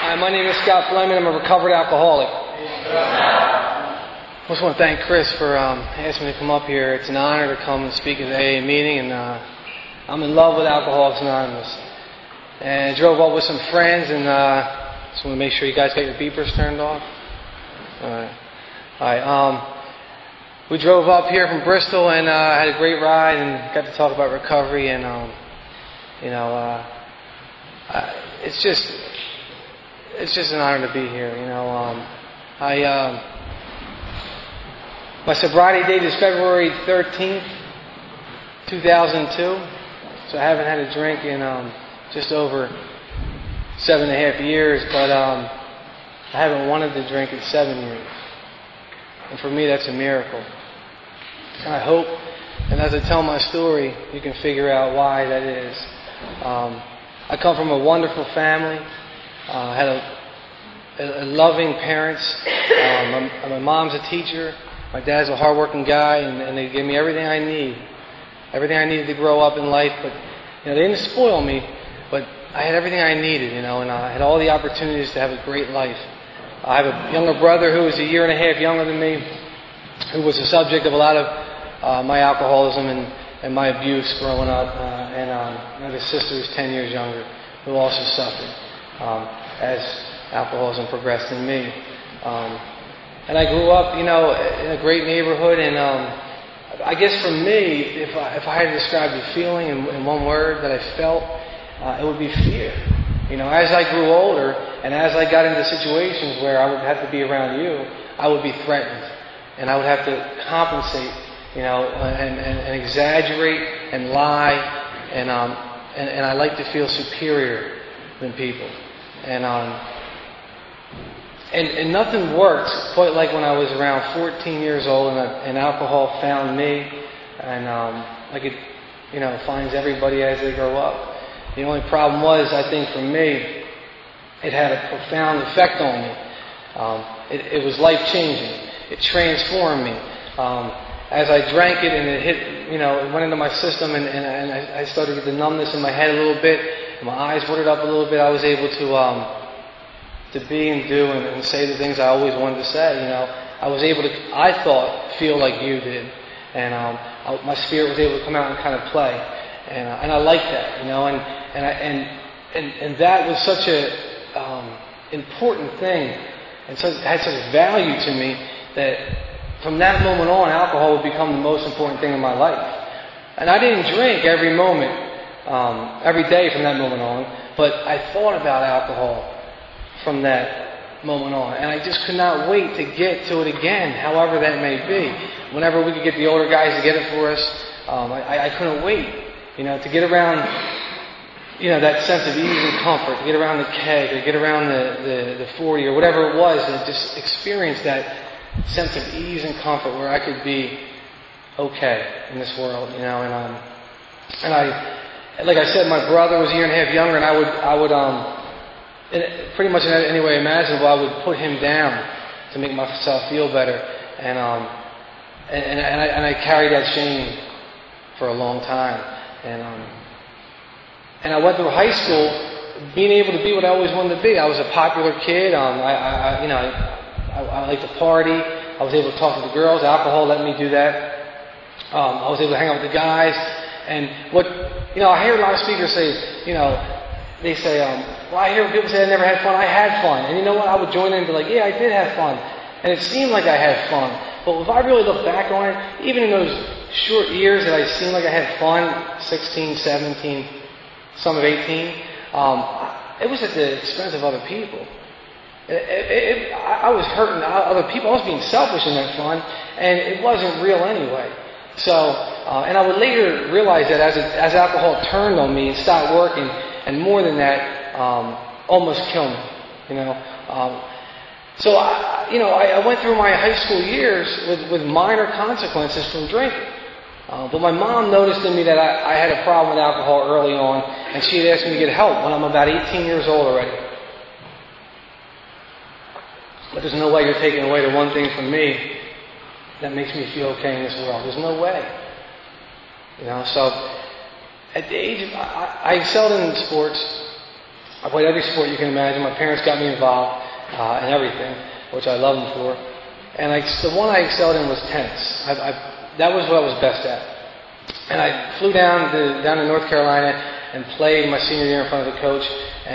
Hi, my name is Scott Fleming. I'm a recovered alcoholic. I just want to thank Chris for asking me to come up here. It's an honor to come and speak at the AA meeting, and I'm in love with Alcoholics Anonymous. And I drove up with some friends, and just want to make sure you guys got your beepers turned off. All right. We drove up here from Bristol and had a great ride and got to talk about recovery, and it's just an honor to be here. My sobriety date is February 13th, 2002, so I haven't had a drink in just over 7.5 years, but I haven't wanted to drink in 7 years. And for me, that's a miracle. And I hope, and as I tell my story, you can figure out why that is. I come from a wonderful family. I had a loving parents. My mom's a teacher. My dad's a hardworking guy, and they gave me everything I need. Everything I needed to grow up in life. But they didn't spoil me, but I had everything I needed, and I had all the opportunities to have a great life. I have a younger brother who is 1.5 years younger than me, who was the subject of a lot of my alcoholism and my abuse growing up. And I have a sister who's 10 years younger, who also suffered as alcoholism progressed in me. And I grew up, in a great neighborhood, and I guess for me, if I had to describe the feeling in one word that I felt, it would be fear. As I grew older, and as I got into situations where I would have to be around you, I would be threatened, and I would have to compensate, and exaggerate and lie, and I like to feel superior than people, and nothing worked quite like when I was around 14 years old, and alcohol found me, and like it, finds everybody as they grow up. The only problem was, I think for me, it had a profound effect on me. It was life-changing. It transformed me. As I drank it and it hit, it went into my system, and I started to get the numbness in my head a little bit, and my eyes watered up a little bit. I was able to be and do and say the things I always wanted to say. I was able to, I thought, feel like you did, and my spirit was able to come out and kind of play, and I liked that, and that was such a important thing, and so it had such value to me that from that moment on, alcohol would become the most important thing in my life. And I didn't drink every moment, every day from that moment on, but I thought about alcohol from that moment on. And I just could not wait to get to it again, however that may be. Whenever we could get the older guys to get it for us, I couldn't wait, to get around, that sense of ease and comfort, to get around the keg, or get around the 40, or whatever it was, and just experience that sense of ease and comfort where I could be okay in this world, and I, like I said, my brother was 1.5 years younger, and I would pretty much in any way imaginable, I would put him down to make myself feel better, and I carried that shame for a long time, and I went through high school being able to be what I always wanted to be. I was a popular kid. I liked to party. I was able to talk to the girls. Alcohol let me do that. I was able to hang out with the guys. And I hear a lot of speakers say, they say, well, I hear people say I never had fun. I had fun. And you know what? I would join in and be like, yeah, I did have fun. And it seemed like I had fun. But if I really look back on it, even in those short years that I seemed like I had fun, 16, 17, some of 18, it was at the expense of other people. I was hurting other people. I was being selfish in that fun, and it wasn't real anyway. So, and I would later realize that as alcohol turned on me and stopped working, and more than that, almost killed me. So I went through my high school years with minor consequences from drinking. But my mom noticed in me that I had a problem with alcohol early on, and she had asked me to get help when I'm about 18 years old already. But there's no way you're taking away the one thing from me that makes me feel okay in this world. There's no way. So at the age of, I excelled in sports. I played every sport you can imagine. My parents got me involved in everything, which I love them for. And the one I excelled in was tennis. That was what I was best at. And I flew down to North Carolina and played my senior year in front of the coach.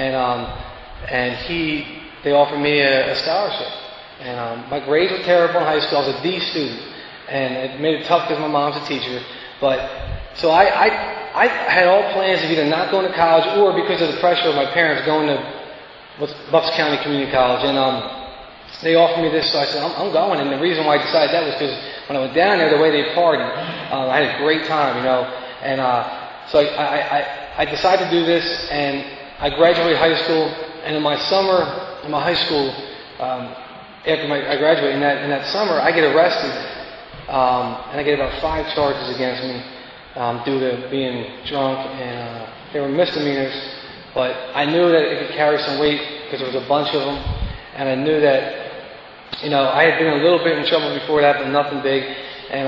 And they offered me a scholarship. And my grades were terrible in high school. I was a D student. And it made it tough because my mom's a teacher. So I had all plans of either not going to college or, because of the pressure of my parents, going to Bucks County Community College. And they offered me this, so I said, I'm going. And the reason why I decided that was because when I went down there, the way they partied, I had a great time, And so I decided to do this, and I graduated high school. And in my high school, after I graduated, in that summer, I get arrested, and I get about 5 charges against me due to being drunk, and they were misdemeanors. But I knew that it could carry some weight because there was a bunch of them, and I knew that I had been a little bit in trouble before that, but nothing big. And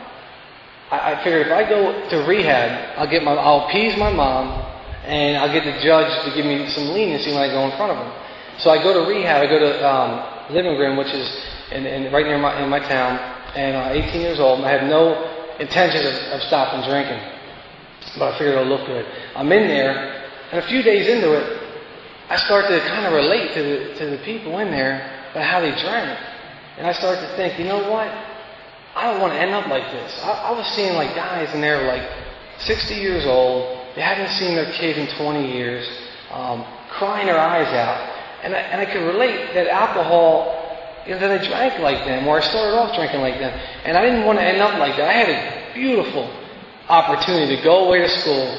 I figured if I go to rehab, I'll appease my mom, and I'll get the judge to give me some leniency when I go in front of him. So I go to rehab. I go to Livinggreen, which is right near my town, and 18 years old. And I have no intentions of stopping drinking, but I figured it'll look good. I'm in there, and a few days into it, I start to kind of relate to the people in there about how they drank. And I started to think, you know what? I don't want to end up like this. I was seeing guys in there 60 years old. They hadn't seen their kid in 20 years, crying their eyes out. And I could relate that alcohol, that I drank like them, or I started off drinking like them. And I didn't want to end up like that. I had a beautiful opportunity to go away to school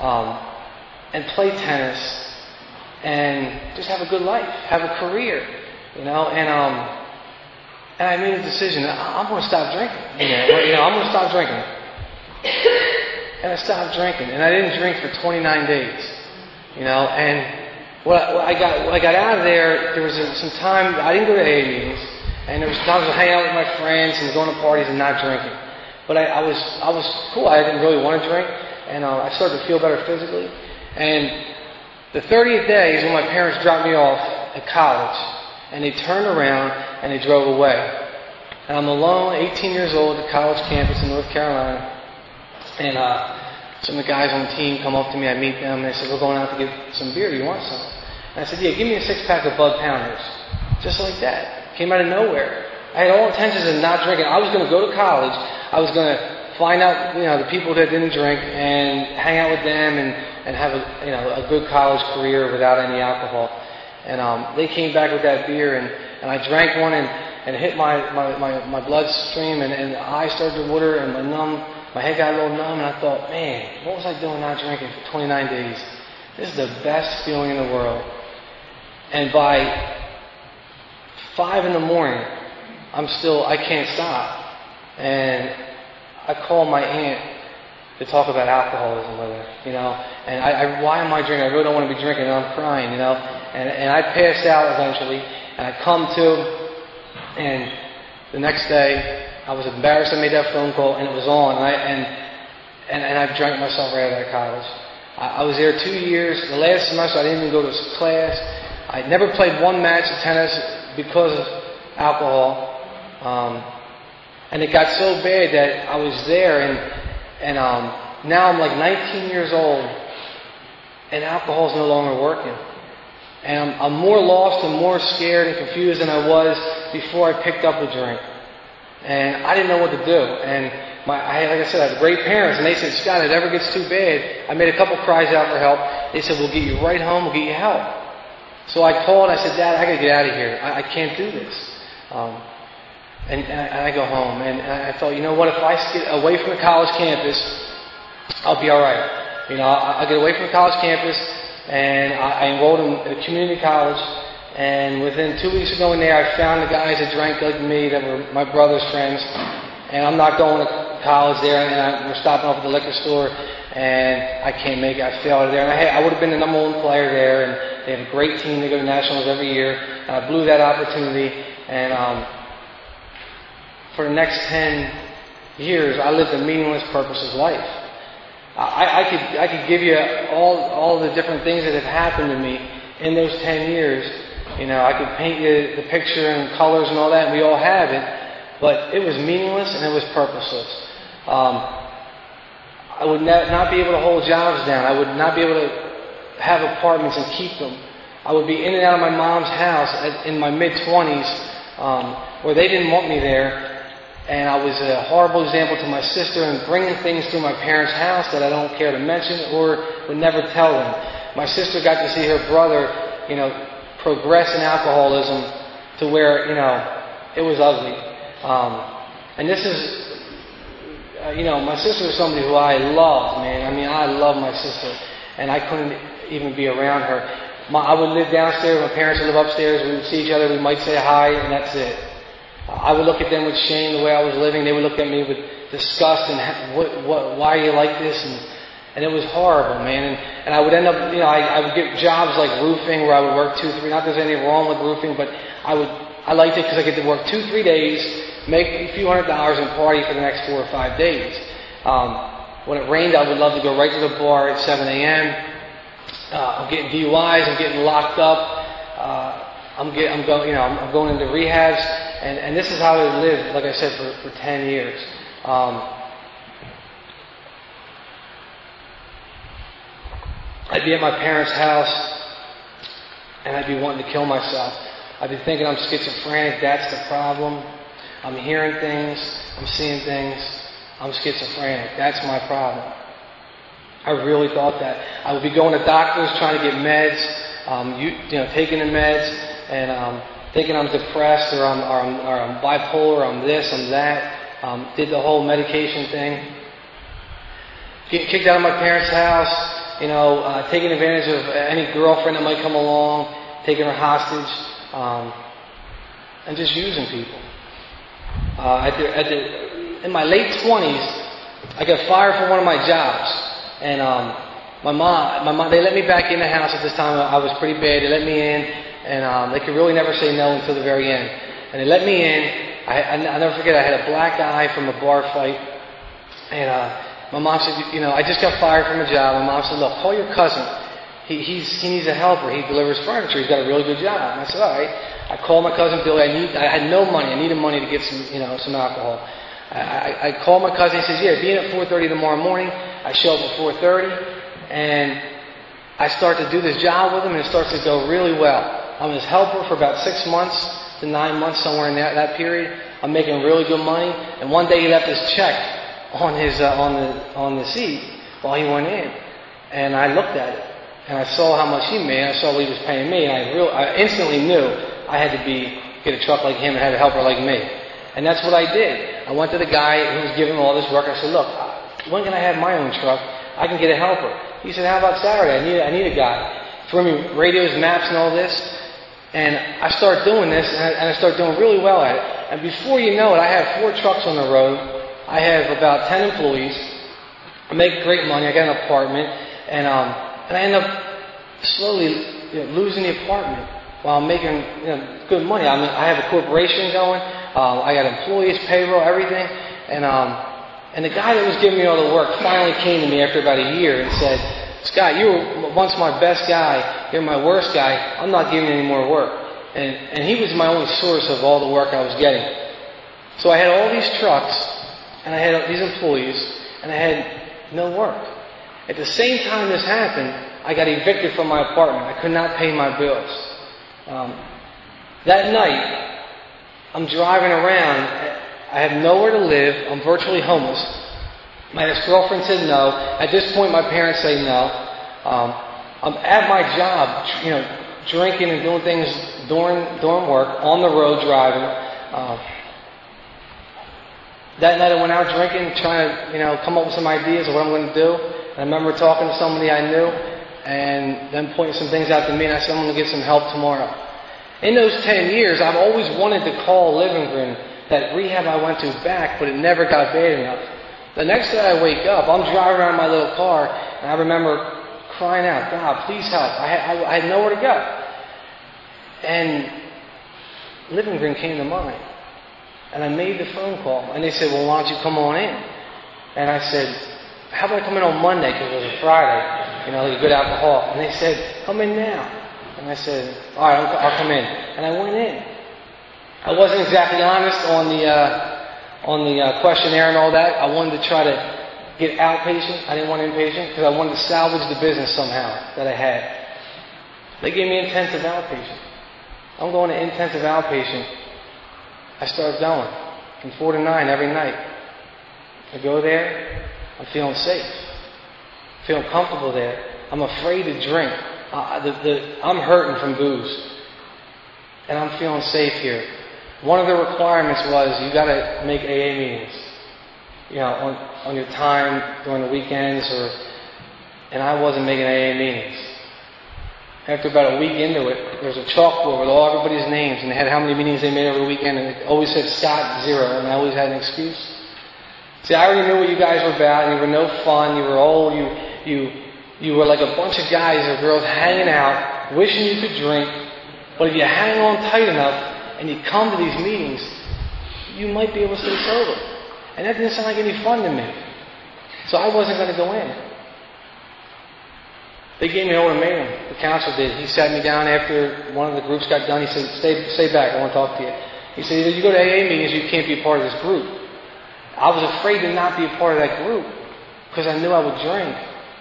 and play tennis and just have a good life, have a career, And I made a decision. I'm going to stop drinking. I'm going to stop drinking. And I stopped drinking, and I didn't drink for 29 days. And when I got out of there was some time. I didn't go to AA meetings, and there was times I was hanging out with my friends and going to parties and not drinking. But I was cool. I didn't really want to drink, and I started to feel better physically. And the 30th day is when my parents dropped me off at college, and they turned around and they drove away. And I'm alone, 18 years old, at the college campus in North Carolina. And some of the guys on the team come up to me. I meet them, and they said, "We're going out to get some beer. Do you want some?" And I said, "Yeah, give me a 6-pack of Bud Pounders." Just like that. Came out of nowhere. I had all intentions of not drinking. I was going to go to college. I was going to find out, the people that didn't drink and hang out with them and have a good college career without any alcohol. And they came back with that beer, and I drank one, and it hit my bloodstream, and the eyes started to water, and my head got a little numb, and I thought, man, what was I doing not drinking for 29 days? This is the best feeling in the world. And by 5 in the morning, I can't stop. And I called my aunt to talk about alcoholism with her, and why am I drinking? I really don't want to be drinking, and I'm crying, and I passed out eventually, and I come to, and the next day, I was embarrassed I made that phone call, and it was on, and I drank myself right out of college. I was there 2 years. The last semester, I didn't even go to class. I never played one match of tennis because of alcohol. And it got so bad that I was there, and now I'm 19 years old, and alcohol's no longer working. And I'm more lost and more scared and confused than I was before I picked up a drink. And I didn't know what to do. And like I said, I had great parents, and they said, "Scott, if it ever gets too bad," I made a couple cries out for help. They said, "We'll get you right home. We'll get you help." So I called. I said, "Dad, I got to get out of here. I can't do this." And I go home, and I thought, you know what? If I get away from the college campus, I'll be all right. I'll get away from the college campus, and I enrolled in a community college. And within 2 weeks of going there, I found the guys that drank like me, that were my brother's friends. And I'm not going to college there, and we're stopping off at the liquor store, and I can't make it. I failed out of there. And I would have been the number one player there, and they had a great team. They go to nationals every year. And I blew that opportunity. And for the next 10 years, I lived a meaningless, purposeless life. I could give you all the different things that have happened to me in those 10 years, I could paint you the picture and colors and all that, and we all have it, but it was meaningless and it was purposeless. I would not be able to hold jobs down. I would not be able to have apartments and keep them. I would be in and out of my mom's house in my mid-20s, where they didn't want me there. And I was a horrible example to my sister and bringing things through my parents' house that I don't care to mention or would never tell them. My sister got to see her brother, progress in alcoholism to where, it was ugly. And this is, my sister was somebody who I loved, man. I mean, I love my sister. And I couldn't even be around her. I would live downstairs, my parents would live upstairs, we would see each other, we might say hi, and that's it. I would look at them with shame the way I was living. They would look at me with disgust and why are you like this? And it was horrible, man. And I would end up, I would get jobs like roofing where I would work 2-3. Not that there's anything wrong with roofing, but I liked it because I get to work 2-3 days, make a few $100s, and party for the next 4 or 5 days. When it rained, I would love to go right to the bar at 7 a.m. I'm getting DUIs. I'm getting locked up. I'm going into rehabs. And this is how I lived, like I said, for 10 years. I'd be at my parents' house, and I'd be wanting to kill myself. I'd be thinking I'm schizophrenic, that's the problem. I'm hearing things, I'm seeing things, I'm schizophrenic, that's my problem. I really thought that. I would be going to doctors trying to get meds, taking the meds, and thinking I'm depressed or I'm bipolar, I'm this, I'm that. Did the whole medication thing. Getting kicked out of my parents' house, taking advantage of any girlfriend that might come along, taking her hostage, and just using people. In my late 20s, I got fired from one of my jobs, and my mom, they let me back in the house at this time. I was pretty bad. They let me in, and they could really never say no until the very end. And they let me in. I'll never forget. I had a black eye from a bar fight, and my mom said, I just got fired from a job. My mom said, look, call your cousin. He needs a helper. He delivers furniture. He's got a really good job. And I said, all right. I called my cousin Billy. I had no money. I needed money to get some alcohol. I called my cousin. He says, yeah, be in at 4:30 tomorrow morning. I show up at 4:30, and I start to do this job with him, and it starts to go really well. I'm his helper for about 6 months to 9 months, somewhere in that period. I'm making really good money, and one day he left his check on his on the seat while he went in, and I looked at it, and I saw how much he made. I saw what he was paying me, and I instantly knew I had to get a truck like him and have a helper like me, and that's what I did. I went to the guy who was giving me all this work. I said, look, when can I have my own truck? I can get a helper. He said, how about Saturday? I need a guy. Threw me radios, maps, and all this. And I start doing this, and I start doing really well at it. And before you know it, I have 4 trucks on the road. I have about 10 employees. I make great money. I got an apartment, and I end up slowly losing the apartment while I'm making good money. I have a corporation going. I got employees, payroll, everything, and the guy that was giving me all the work finally came to me after about a year and said, Scott, you were once my best guy. You're my worst guy. I'm not giving you any more work. And he was my only source of all the work I was getting. So I had all these trucks, and I had these employees, and I had no work. At the same time this happened, I got evicted from my apartment. I could not pay my bills. That night, I'm driving around. I have nowhere to live. I'm virtually homeless. My ex-girlfriend said no. At this point, my parents say no. I'm at my job, drinking and doing things during work, on the road driving. That night I went out drinking, trying to, come up with some ideas of what I'm going to do. And I remember talking to somebody I knew, and them pointing some things out to me, and I said, I'm going to get some help tomorrow. In those 10 years, I've always wanted to call Livingston that rehab I went to back, but it never got bad enough. The next day I wake up, I'm driving around my little car, and I remember crying out, God, please help. I had nowhere to go. And Livingston came to mind. And I made the phone call, and they said, well, why don't you come on in? And I said, how about I come in on Monday, because it was a Friday, like a good alcoholic. And they said, come in now. And I said, all right, I'll come in. And I went in. I wasn't exactly honest on the questionnaire and all that. I wanted to try to get outpatient. I didn't want inpatient because I wanted to salvage the business somehow that I had. They gave me intensive outpatient. I'm going to intensive outpatient. I start going from 4 to 9 every night. I go there. I'm feeling safe. Feeling comfortable there. I'm afraid to drink. I'm hurting from booze. And I'm feeling safe here. One of the requirements was you got to make AA meetings. You know, on your time during the weekends, and I wasn't making AA meetings. After about a week into it, there was a chalkboard with all everybody's names, and they had how many meetings they made every weekend, and it always said Scott 0, and I always had an excuse. See, I already knew what you guys were about. You were no fun. You were old. You were like a bunch of guys or girls hanging out, wishing you could drink. But if you hang on tight enough and you come to these meetings, you might be able to stay sober. And that didn't sound like any fun to me. So I wasn't going to go in. They gave me an ultimatum. The counselor did. He sat me down after one of the groups got done. He said, stay back. I want to talk to you. He said, either you go to AA meetings or you can't be a part of this group. I was afraid to not be a part of that group because I knew I would drink.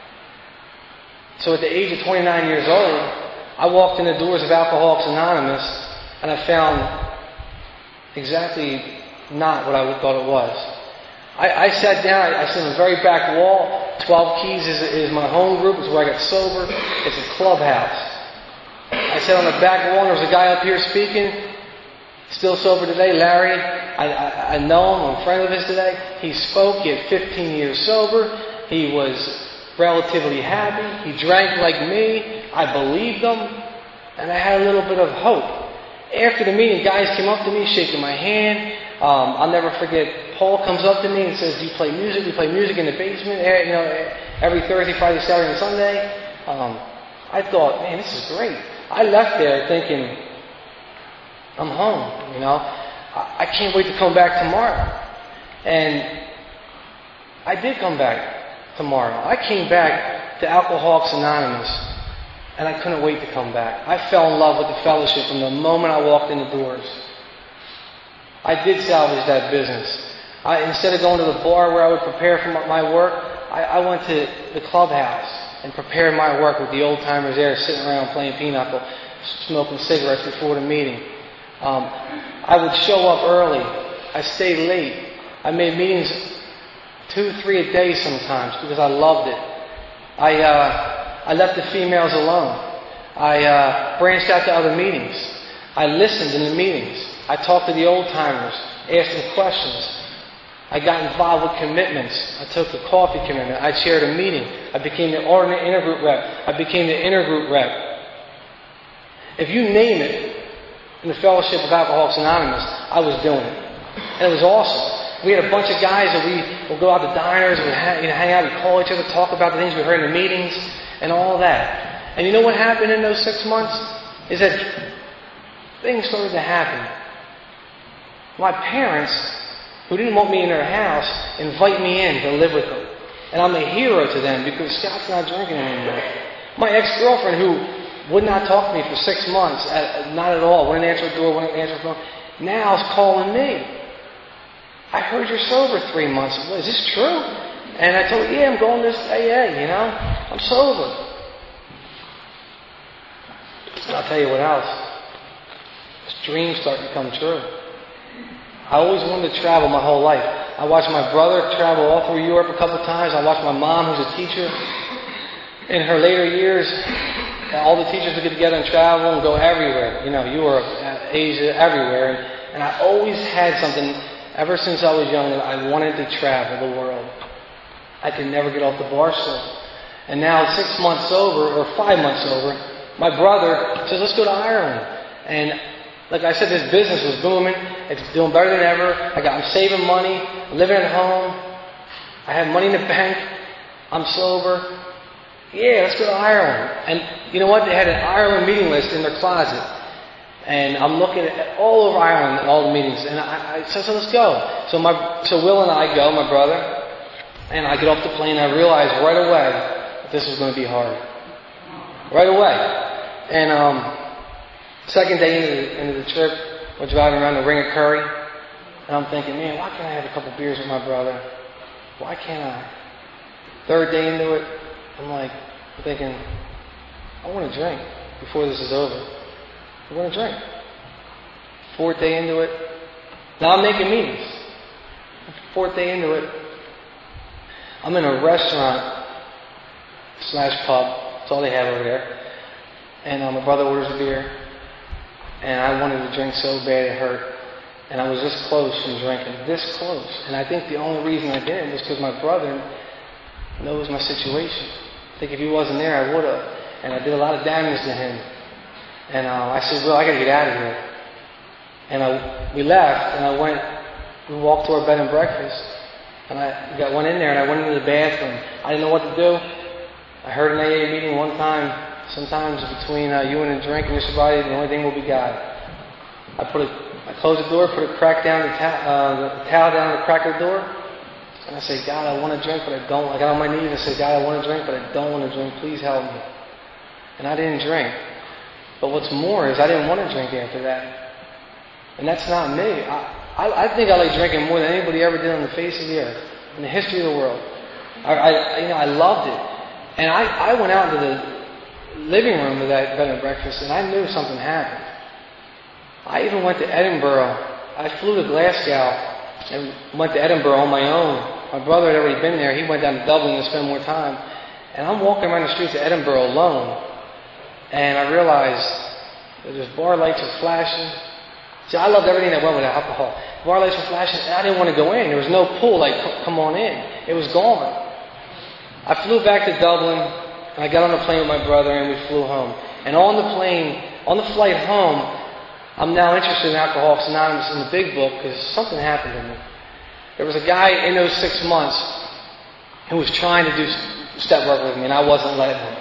So at the age of 29 years old, I walked in the doors of Alcoholics Anonymous and I found exactly not what I thought it was. I sat down, I sat on the very back wall. 12 Keys is my home group. It's where I got sober. It's a clubhouse. I sat on the back wall and there was a guy up here speaking. Still sober today, Larry. I know him. I'm a friend of his today. He spoke. He had 15 years sober. He was relatively happy. He drank like me. I believed him. And I had a little bit of hope. After the meeting, guys came up to me, shaking my hand. I'll never forget, Paul comes up to me and says, do you play music? We play music in the basement, every Thursday, Friday, Saturday, and Sunday. I thought, man, this is great. I left there thinking, I'm home, I can't wait to come back tomorrow. And I did come back tomorrow. I came back to Alcoholics Anonymous, and I couldn't wait to come back. I fell in love with the fellowship from the moment I walked in the doors. I did salvage that business. Instead of going to the bar where I would prepare for my work, I went to the clubhouse and prepared my work with the old timers there, sitting around playing pinochle, smoking cigarettes before the meeting. I would show up early. I stayed late. I made meetings 2, 3 a day sometimes because I loved it. I left the females alone. I branched out to other meetings. I listened in the meetings. I talked to the old timers, asked them questions. I got involved with commitments. I took a coffee commitment. I chaired a meeting. I became the alternate intergroup rep. I became the intergroup rep. If you name it, in the Fellowship of Alcoholics Anonymous, I was doing it. And it was awesome. We had a bunch of guys that we would go out to diners, we'd hang out, we'd call each other, talk about the things we heard in the meetings, and all that. And you know what happened in those 6 months? Is that things started to happen. My parents, who didn't want me in their house, invite me in to live with them. And I'm a hero to them because Scott's not drinking anymore. My ex-girlfriend, who would not talk to me for 6 months, not at all, wouldn't answer the door, wouldn't answer the phone, now is calling me. I heard you're sober 3 months. Is this true? And I told her, yeah, I'm going to this AA, I'm sober. And I'll tell you what else. This dreams start to come true. I always wanted to travel my whole life. I watched my brother travel all through Europe a couple of times. I watched my mom, who's a teacher. In her later years, all the teachers would get together and travel and go everywhere. Europe, Asia, everywhere. And I always had something, ever since I was young, that I wanted to travel the world. I could never get off the bar stool. And now, 6 months sober, or 5 months sober, my brother says, let's go to Ireland. And like I said, this business was booming. It's doing better than ever. I'm saving money, living at home. I have money in the bank. I'm sober. Yeah, let's go to Ireland. And you know what? They had an Ireland meeting list in their closet. And I'm looking at all over Ireland at all the meetings. And I said, so let's go. So Will and I go, my brother. And I get off the plane. I realize right away that this was going to be hard. Right away. And second day into the trip, we're driving around the Ring of Curry, and I'm thinking, man, why can't I have a couple beers with my brother? Why can't I? Third day into it, I'm thinking, I want to drink before this is over. I want to drink. Fourth day into it, now I'm making meetings. Fourth day into it, I'm in a restaurant / pub. That's all they have over there. And my brother orders a beer, and I wanted to drink so bad it hurt. And I was this close from drinking, this close. And I think the only reason I didn't was because my brother knows my situation. I think if he wasn't there, I would have. And I did a lot of damage to him. And I said, well, I got to get out of here. And we left, and we walked to our bed and breakfast. And I went in there, and I went into the bathroom. I didn't know what to do. I heard an AA meeting one time, sometimes between you and a drink and your sobriety, the only thing will be God. I closed the door, put a crack down, the towel down the crack of the door, and I said, God, I want to drink, but I don't. I got on my knees and said, God, I want to drink, but I don't want to drink. Please help me. And I didn't drink. But what's more is I didn't want to drink after that. And that's not me. I think I like drinking more than anybody ever did on the face of the earth, in the history of the world. I loved it. And I went out into the living room of that bed and breakfast, and I knew something happened. I even went to Edinburgh. I flew to Glasgow and went to Edinburgh on my own. My brother had already been there. He went down to Dublin to spend more time. And I'm walking around the streets of Edinburgh alone. And I realized that there's bar lights are flashing. See, I loved everything that went with alcohol. Bar lights were flashing, and I didn't want to go in. There was no pull, come on in. It was gone. I flew back to Dublin, and I got on the plane with my brother, and we flew home. And on the flight home, I'm now interested in Alcoholics Anonymous in the big book because something happened to me. There was a guy in those 6 months who was trying to do step work with me, and I wasn't letting him.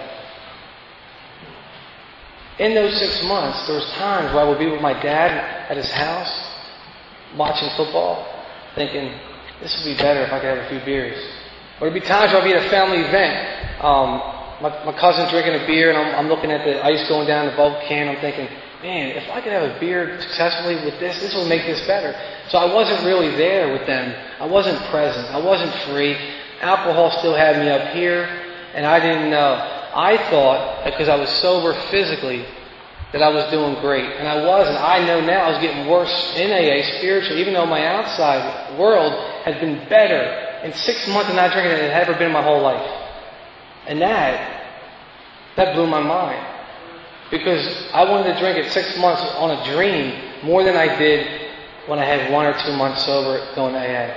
In those 6 months, there was times where I would be with my dad at his house, watching football, thinking, this would be better if I could have a few beers. Or there'd be times where I'd be at a family event. My cousin's drinking a beer, and I'm looking at the ice going down the bubble can. I'm thinking, man, if I could have a beer successfully with this will make this better. So I wasn't really there with them. I wasn't present. I wasn't free. Alcohol still had me up here, and I didn't know. I thought that because I was sober physically that I was doing great, and I wasn't. I know now I was getting worse in AA spiritually, even though my outside world had been better in 6 months of not drinking than it had ever been my whole life. And that blew my mind. Because I wanted to drink at 6 months on a dream more than I did when I had 1 or 2 months sober going to AA.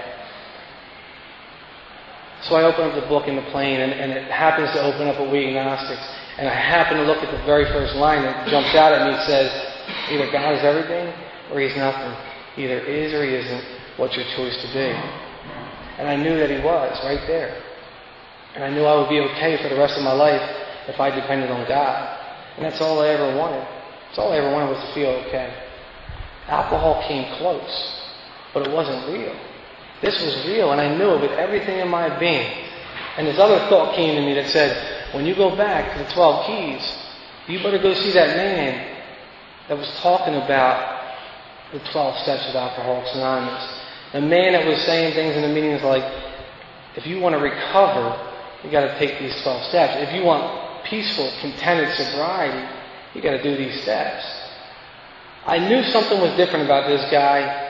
So I open up the book in the plane, and it happens to open up at We Agnostics. And I happen to look at the very first line that jumps out at me. It says, either God is everything or He's nothing. Either is or He isn't. What's your choice to be? And I knew that He was right there. And I knew I would be okay for the rest of my life if I depended on God. And that's all I ever wanted. That's all I ever wanted was to feel okay. Alcohol came close, but it wasn't real. This was real, and I knew it with everything in my being. And this other thought came to me that said, when you go back to the 12 Keys, you better go see that man that was talking about the 12 steps of Alcoholics Anonymous. The man that was saying things in the meetings like, if you want to recover, you got to take these 12 steps. If you want peaceful, contented sobriety, you got to do these steps. I knew something was different about this guy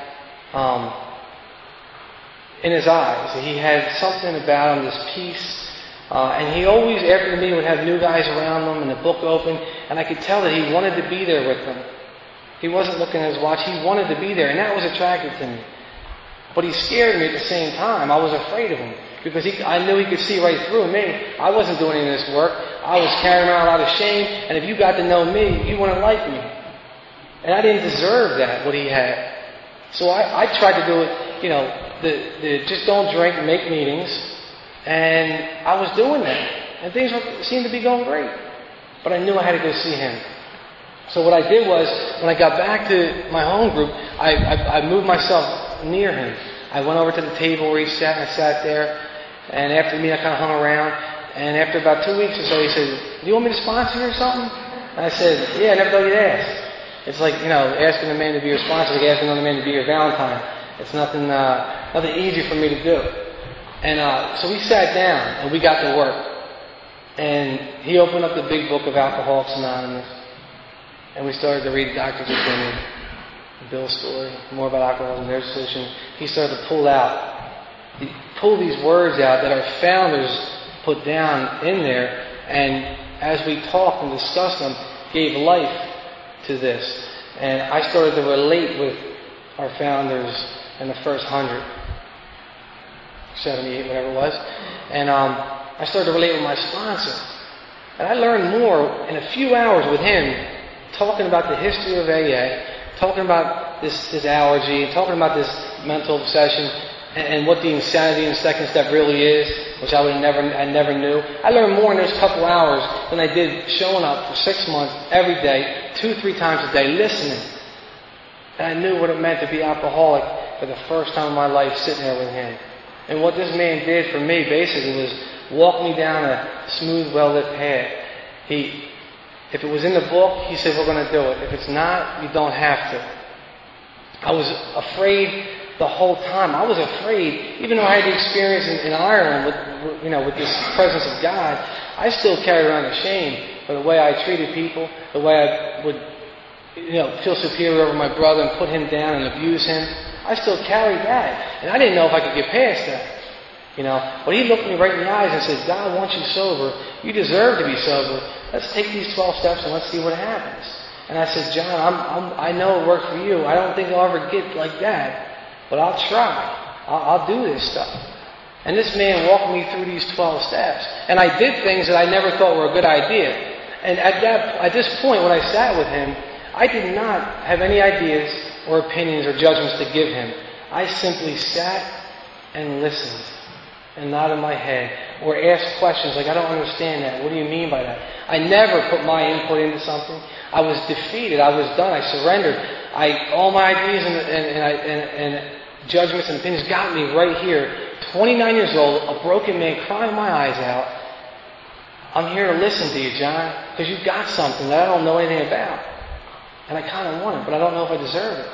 in his eyes. He had something about him, this peace. And he always, after the meeting, would have new guys around him and the book open. And I could tell that he wanted to be there with them. He wasn't looking at his watch. He wanted to be there. And that was attractive to me. But he scared me at the same time. I was afraid of him. Because I knew he could see right through me. I wasn't doing any of this work. I was carrying around a lot of shame. And if you got to know me, you wouldn't like me. And I didn't deserve that, what he had. So I tried to do it, the just don't drink, make meetings. And I was doing that. And things seemed to be going great. But I knew I had to go see him. So what I did was, when I got back to my home group, I moved myself near him. I went over to the table where he sat, and I sat there. And after the meeting, I kind of hung around. And after about 2 weeks or so, he said, do you want me to sponsor you or something? And I said, yeah, I never thought you'd ask. It's like, asking a man to be your sponsor, like asking another man to be your Valentine. It's nothing easy for me to do. And so we sat down and we got to work. And he opened up the big book of Alcoholics Anonymous. And we started to read Doctor's Opinion, Bill's story, more about alcoholism, their solution. He started to pull these words out that our founders put down in there. And as we talked and discussed them, gave life to this. And I started to relate with our founders in the first 100, 78, whatever it was. And I started to relate with my sponsor. And I learned more in a few hours with him, talking about the history of AA, talking about this allergy, talking about this mental obsession, and what the insanity in second step really is, which I never knew. I learned more in those couple hours than I did showing up for 6 months every day, 2-3 times a day, listening. And I knew what it meant to be alcoholic for the first time in my life, sitting there with him. And what this man did for me basically was walk me down a smooth, well-lit path. If it was in the book, he said, we're going to do it. If it's not, you don't have to. I was afraid the whole time. I was afraid, even though I had the experience in Ireland with this presence of God, I still carried around the shame for the way I treated people, the way I would feel superior over my brother and put him down and abuse him. I still carried that. And I didn't know if I could get past that. But he looked me right in the eyes and said, God wants you sober. You deserve to be sober. Let's take these 12 steps and let's see what happens. And I said, John, I know it worked for you. I don't think I'll ever get like that. But I'll try. I'll do this stuff. And this man walked me through these 12 steps. And I did things that I never thought were a good idea. And at this point, when I sat with him, I did not have any ideas or opinions or judgments to give him. I simply sat and listened and nodded my head or asked questions like, I don't understand that. What do you mean by that? I never put my input into something. I was defeated. I was done. I surrendered. All my ideas and judgments and opinions got me right here. 29 years old, a broken man, crying my eyes out. I'm here to listen to you, John, because you've got something that I don't know anything about. And I kind of want it, but I don't know if I deserve it.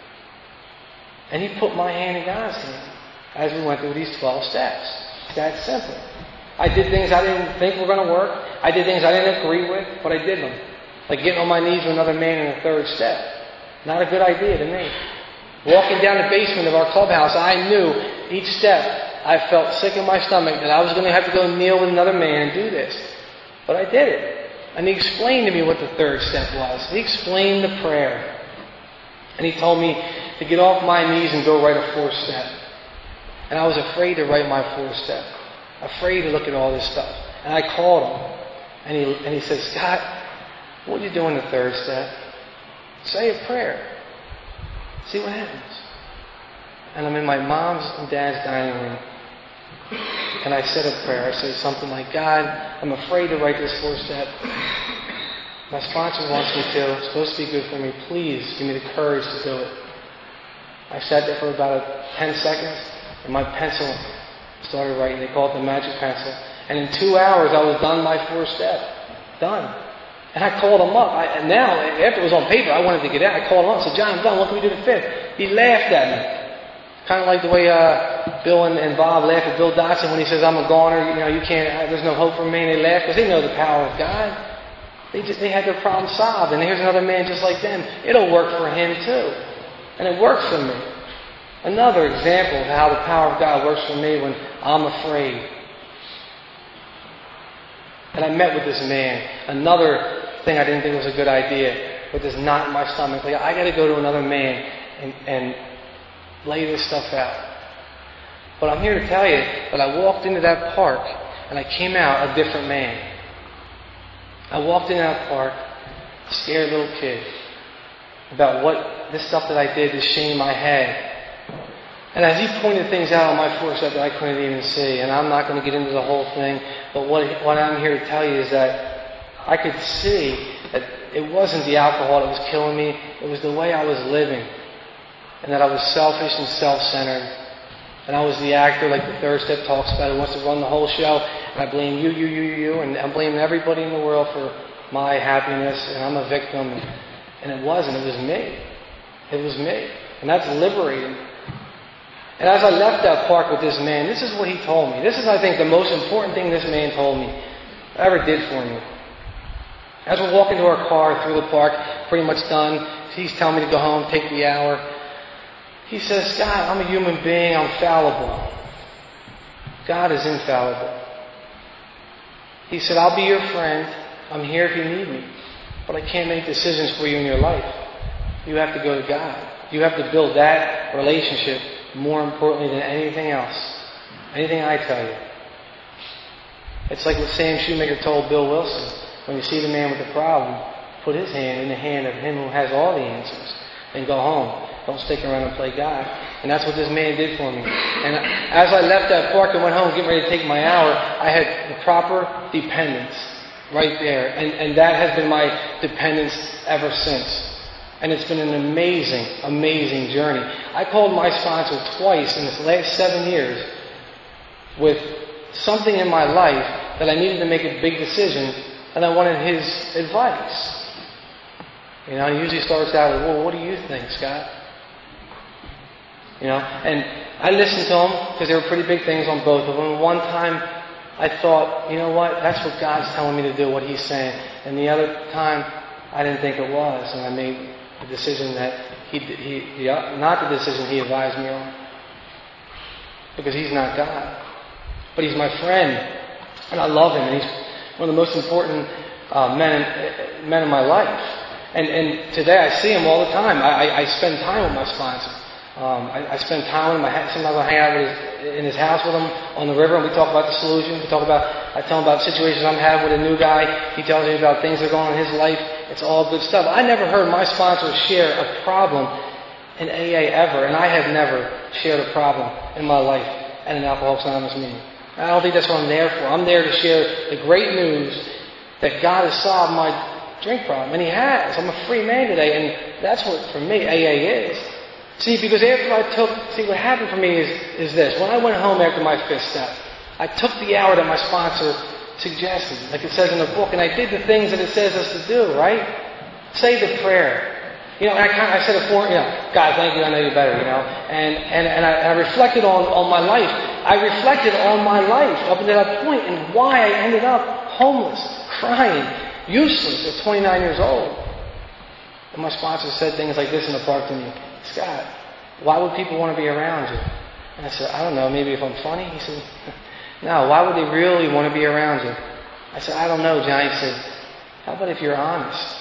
And he put my hand in God's hand as we went through these 12 steps. It's that simple. I did things I didn't think were going to work. I did things I didn't agree with, but I did them. Like getting on my knees with another man in the third step. Not a good idea to me. Walking down the basement of our clubhouse, I knew each step, I felt sick in my stomach that I was going to have to go kneel with another man and do this. But I did it. And he explained to me what the third step was. He explained the prayer. And he told me to get off my knees and go write a fourth step. And I was afraid to write my fourth step. Afraid to look at all this stuff. And I called him. And he said, Scott, what are you doing the third step? Say a prayer. See what happens. And I'm in my mom's and dad's dining room. And I said a prayer. I said something like, God, I'm afraid to write this fourth step. My sponsor wants me to. It's supposed to be good for me. Please give me the courage to do it. I sat there for about 10 seconds, and my pencil started writing. They call it the magic pencil. And in 2 hours, I was done my fourth step. Done. And I called him up. Now, after it was on paper, I wanted to get out. I called him up and said, John, I'm done. What can we do the fifth? He laughed at me. Kind of like the way Bill and Bob laugh at Bill Dotson when he says, I'm a goner, you can't, there's no hope for me. And they laugh because they know the power of God. They had their problem solved. And here's another man just like them. It'll work for him too. And it works for me. Another example of how the power of God works for me when I'm afraid. And I met with this man. Another thing I didn't think was a good idea, with this knot in my stomach. Like, I got to go to another man and lay this stuff out. But I'm here to tell you that I walked into that park and I came out a different man. I walked into that park, a scared little kid, about what this stuff that I did, this shame I had. And as he pointed things out on my fourth step that I couldn't even see, and I'm not going to get into the whole thing, but what I'm here to tell you is that I could see that it wasn't the alcohol that was killing me, it was the way I was living. And that I was selfish and self-centered. And I was the actor, like the third step talks about, who wants to run the whole show. And I blame you, and I'm blaming everybody in the world for my happiness and I'm a victim. And it wasn't. It was me. It was me. And that's liberating. And as I left that park with this man, this is what he told me. This is, I think, the most important thing this man told me, ever did for me. As we're walking to our car through the park, pretty much done, he's telling me to go home, take the hour. He says, Scott, I'm a human being, I'm fallible. God is infallible. He said, I'll be your friend, I'm here if you need me, but I can't make decisions for you in your life. You have to go to God. You have to build that relationship more importantly than anything else. Anything I tell you. It's like what Sam Shoemaker told Bill Wilson. When you see the man with the problem, put his hand in the hand of him who has all the answers and go home. Don't stick around and play God. And that's what this man did for me. And as I left that park and went home getting ready to take my hour, I had the proper dependence right there. And that has been my dependence ever since. And it's been an amazing, amazing journey. I called my sponsor twice in the last 7 years with something in my life that I needed to make a big decision, and I wanted his advice. You know, he usually starts out with, well, what do you think, Scott? You know, and I listened to him because there were pretty big things on both of them. One time I thought, you know what, that's what God's telling me to do, what He's saying. And the other time I didn't think it was, and I made the decision that not the decision He advised me on. Because He's not God. But He's my friend, and I love Him, and He's one of the most important men in my life. And today I see him all the time. I spend time with my sponsor. I spend time with him. Sometimes I hang out in his house with him on the river, and we talk about the solution. I tell him about situations I'm having with a new guy. He tells me about things that are going on in his life. It's all good stuff. I never heard my sponsor share a problem in AA ever, and I have never shared a problem in my life at an Alcoholics Anonymous meeting. I don't think that's what I'm there for. I'm there to share the great news that God has solved my drink problem. And He has. I'm a free man today. And that's what, for me, AA is. See, because what happened for me is this. When I went home after my fifth step, I took the hour that my sponsor suggested, like it says in the book, and I did the things that it says us to do, right? Say the prayer. You know, and I said it for, God, thank you, I know you better, And I reflected on my life. I reflected on my life up to that point and why I ended up homeless, crying, useless at 29 years old. And my sponsor said things like this in the park to me, Scott, why would people want to be around you? And I said, I don't know, maybe if I'm funny? He said, no, why would they really want to be around you? I said, I don't know, Johnny. He said, how about if you're honest?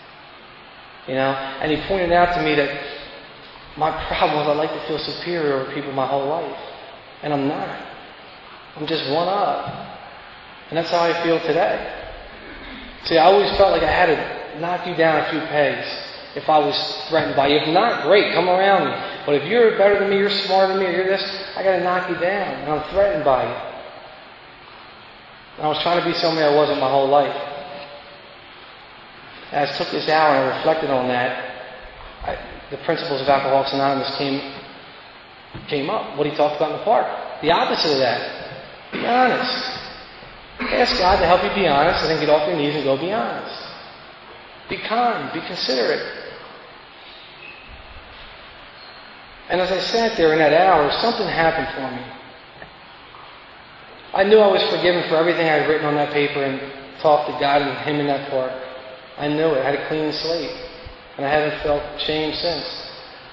And he pointed out to me that my problem was I like to feel superior over people my whole life. And I'm not. I'm just one up. And that's how I feel today. See, I always felt like I had to knock you down a few pegs if I was threatened by you. If not, great, come around me. But if you're better than me, you're smarter than me, or you're this, I got to knock you down. And I'm threatened by you. And I was trying to be somebody I wasn't my whole life. As I took this hour and I reflected on that, the principles of Alcoholics Anonymous came up. What he talked about in the park. The opposite of that. Be honest. Ask God to help you be honest, and then get off your knees and go be honest. Be kind. Be considerate. And as I sat there in that hour, something happened for me. I knew I was forgiven for everything I had written on that paper and talked to God and Him in that park. I knew it. I had a clean slate. And I haven't felt shame since.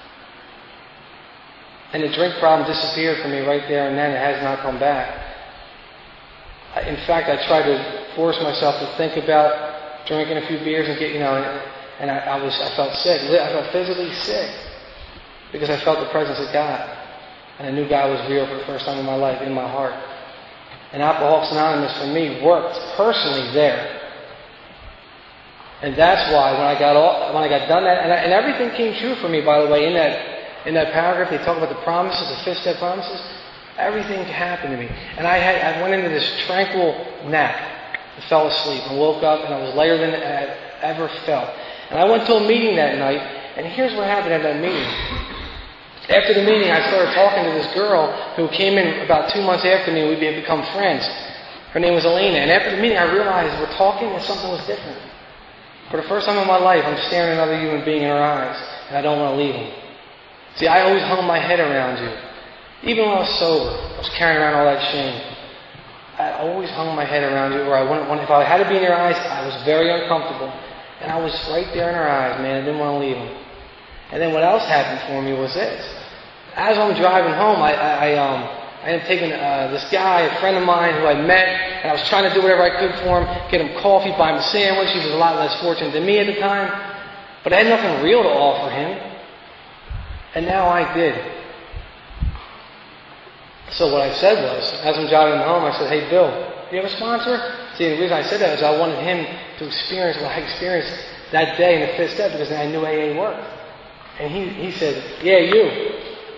And the drink problem disappeared from me right there and then. It has not come back. In fact, I tried to force myself to think about drinking a few beers and get, and I felt sick. I felt physically sick because I felt the presence of God. And I knew God was real for the first time in my life, in my heart. And Alcoholics Anonymous for me worked personally there. And that's why when I got done that, and everything came true for me, by the way, in that paragraph, they talk about the promises, the fifth step promises. Everything happened to me. And I went into this tranquil nap. I fell asleep and woke up and I was lighter than I had ever felt. And I went to a meeting that night, and here's what happened at that meeting. After the meeting, I started talking to this girl who came in about 2 months after me, and we had become friends. Her name was Elena. And after the meeting, I realized we're talking and something was different. For the first time in my life, I'm staring another human being in her eyes, and I don't want to leave him. See, I always hung my head around you. Even when I was sober, I was carrying around all that shame. I always hung my head around you, or I wouldn't want, if I had to be in your eyes, I was very uncomfortable. And I was right there in her eyes, man. I didn't want to leave them. And then what else happened for me was this. As I'm driving home, I ended up taking this guy, a friend of mine who I met, and I was trying to do whatever I could for him, get him coffee, buy him a sandwich. He was a lot less fortunate than me at the time. But I had nothing real to offer him. And now I did. So what I said was, as I'm driving home, I said, "Hey, Bill, do you have a sponsor?" See, the reason I said that is I wanted him to experience what I experienced that day in the fifth step, because I knew AA worked. And he said, "Yeah, you."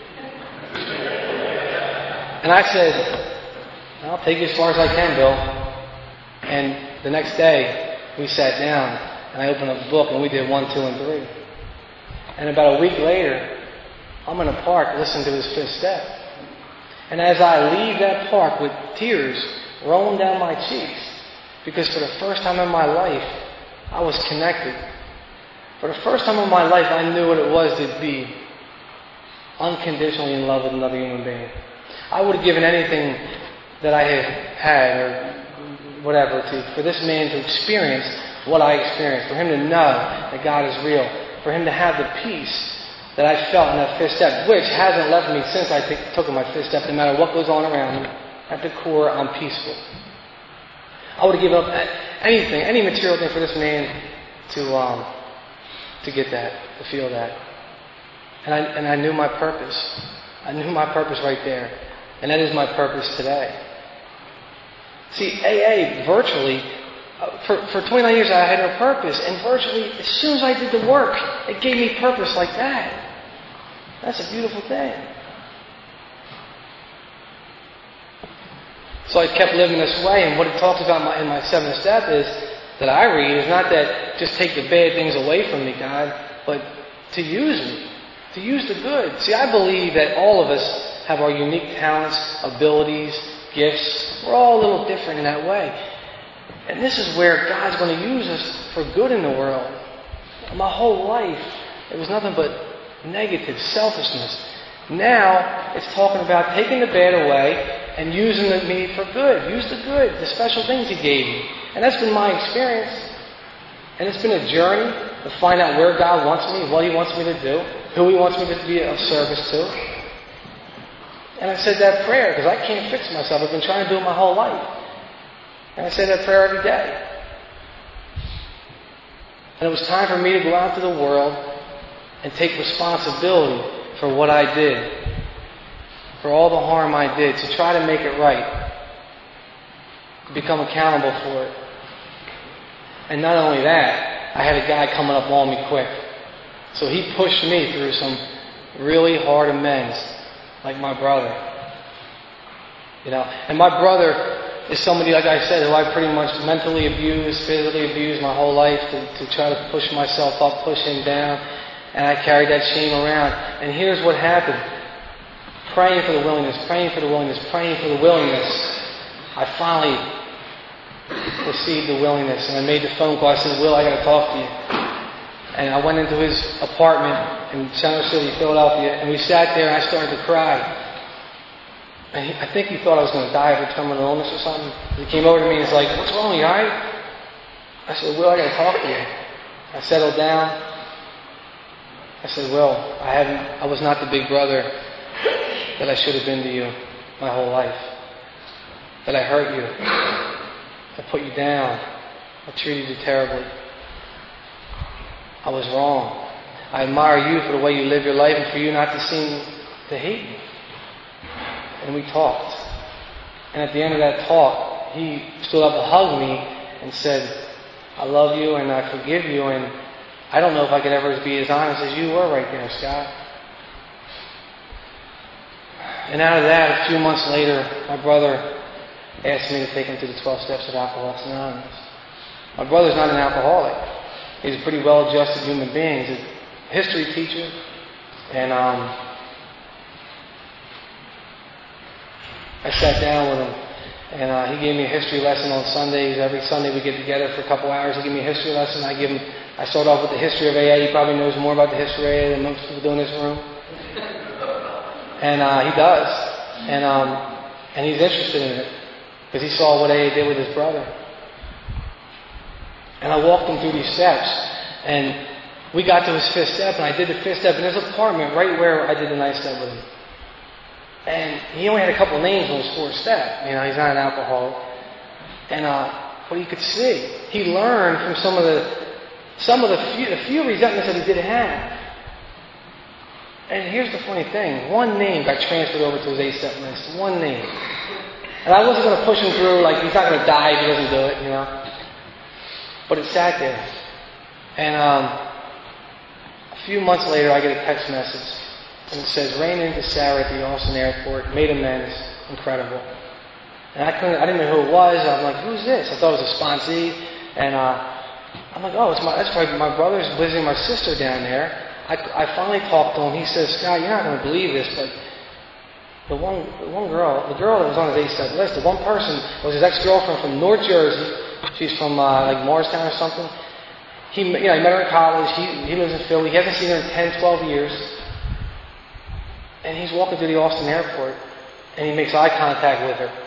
And I said, "I'll take you as far as I can, Bill." And the next day, we sat down, and I opened up the book, and we did 1, 2, and 3. And about a week later, I'm in a park listening to his fifth step. And as I leave that park with tears rolling down my cheeks, because for the first time in my life, I was connected. For the first time in my life, I knew what it was to be unconditionally in love with another human being. I would have given anything that I had or whatever for this man to experience what I experienced, for him to know that God is real, for him to have the peace that I felt in that fifth step, which hasn't left me since I took my fifth step. No matter what goes on around me, at the core, I'm peaceful. I would have given up anything, any material thing for this man to get that, to feel that. And I knew my purpose. I knew my purpose right there. And that is my purpose today. See, AA virtually, for 29 years I had no purpose. And virtually, as soon as I did the work, it gave me purpose like that. That's a beautiful thing. So I kept living this way. And what it talks about in my seventh step is, that I read, is not that just take the bad things away from me, God, but to use me. To use the good. See, I believe that all of us have our unique talents, abilities, gifts. We're all a little different in that way. And this is where God's going to use us for good in the world. My whole life, it was nothing but negative, selfishness. Now, it's talking about taking the bad away and using me for good. Use the good, the special things He gave me. And that's been my experience. And it's been a journey to find out where God wants me, what He wants me to do, who He wants me to be of service to. And I said that prayer because I can't fix myself. I've been trying to do it my whole life. And I say that prayer every day. And it was time for me to go out to the world and take responsibility for what I did, for all the harm I did, to try to make it right, to become accountable for it. And not only that, I had a guy coming up on me quick. So he pushed me through some really hard amends, like my brother. You know, and my brother is somebody, like I said, who I pretty much mentally abused, physically abused my whole life to try to push myself up, push him down. And I carried that shame around. And here's what happened. Praying for the willingness, praying for the willingness, praying for the willingness. I finally received the willingness. And I made the phone call. I said, "Will, I got to talk to you." And I went into his apartment in Center City, Philadelphia. And we sat there and I started to cry. And I think he thought I was going to die of a terminal illness or something. He came over to me and he's like, "What's wrong? You alright?" I said, "Will, I got to talk to you." I settled down. I said, "Will, I was not the big brother that I should have been to you my whole life. That I hurt you. I put you down. I treated you terribly. I was wrong. I admire you for the way you live your life and for you not to seem to hate me." And we talked. And at the end of that talk, he stood up and hugged me and said, "I love you and I forgive you, and I don't know if I could ever be as honest as you were right there, Scott." And out of that, a few months later, my brother asked me to take him to the 12 Steps of Alcoholics Anonymous. My brother's not an alcoholic. He's a pretty well-adjusted human being. He's a history teacher. And I sat down with him. And he gave me a history lesson on Sundays. Every Sunday we get together for a couple hours. He gave me a history lesson. I give him I start off with the history of AA. He probably knows more about the history of AA than most people do in this room. And he does. And he's interested in it because he saw what AA did with his brother. And I walked him through these steps. And we got to his fifth step, and I did the fifth step in his apartment right where I did the ninth step with him. And he only had a couple of names on his fourth step. You know, he's not an alcoholic. And but you could see he learned from some of the few resentments that he did have. And here's the funny thing: one name got transferred over to his 8-step list. One name. And I wasn't going to push him through like he's not going to die if he doesn't do it, you know. But it sat there. And a few months later, I get a text message. And it says, Raymond to Sarah at the Austin airport, made amends, incredible. And I didn't know who it was. I'm like, who's this? I thought it was a sponsee. And I'm like, oh, that's my brother's visiting my sister down there. I finally talked to him. He says, Scott, you're not going to believe this, but the girl that was on his 8-step list, the one person was his ex-girlfriend from North Jersey. She's from like Morristown or something. He met her in college. He lives in Philly. He hasn't seen her in 10, 12 years. And he's walking through the Austin airport, and he makes eye contact with her.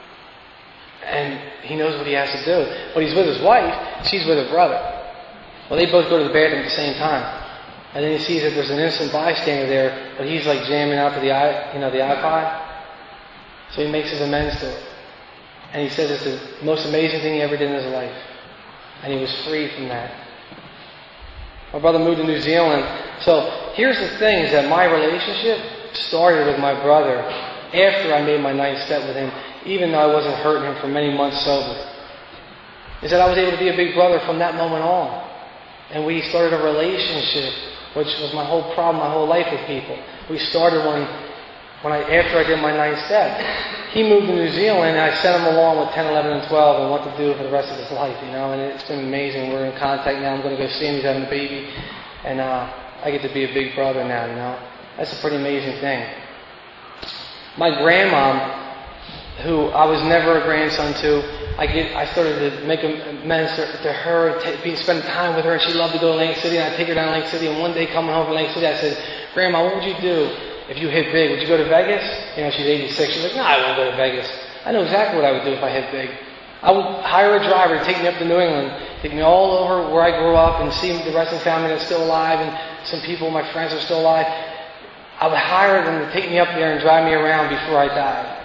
And he knows what he has to do. But he's with his wife. She's with her brother. Well, they both go to the bathroom at the same time. And then he sees that there's an innocent bystander there, but he's like jamming out to the iPod. So he makes his amends to it. And he says it's the most amazing thing he ever did in his life. And he was free from that. My brother moved to New Zealand. So here's the thing, is that my relationship started with my brother after I made my 9th step with him, even though I wasn't hurting him for many months sober. Is that I was able to be a big brother from that moment on. And we started a relationship, which was my whole problem, my whole life with people. We started after I did my 9th step. He moved to New Zealand, and I sent him along with 10, 11, and 12 and what to do for the rest of his life, you know. And it's been amazing. We're in contact now. I'm going to go see him. He's having a baby. And I get to be a big brother now, you know. That's a pretty amazing thing. My grandmom, who I was never a grandson to, I started to make amends to her, spend time with her, and she loved to go to Lake City, and I'd take her down to Lake City, and one day coming home from Lake City, I said, Grandma, what would you do if you hit big? Would you go to Vegas? You know, she's 86. She's like, no, I won't go to Vegas. I know exactly what I would do if I hit big. I would hire a driver to take me up to New England, take me all over where I grew up, and see the rest of the family that's still alive, and some people, my friends, are still alive. I would hire them to take me up there and drive me around before I died.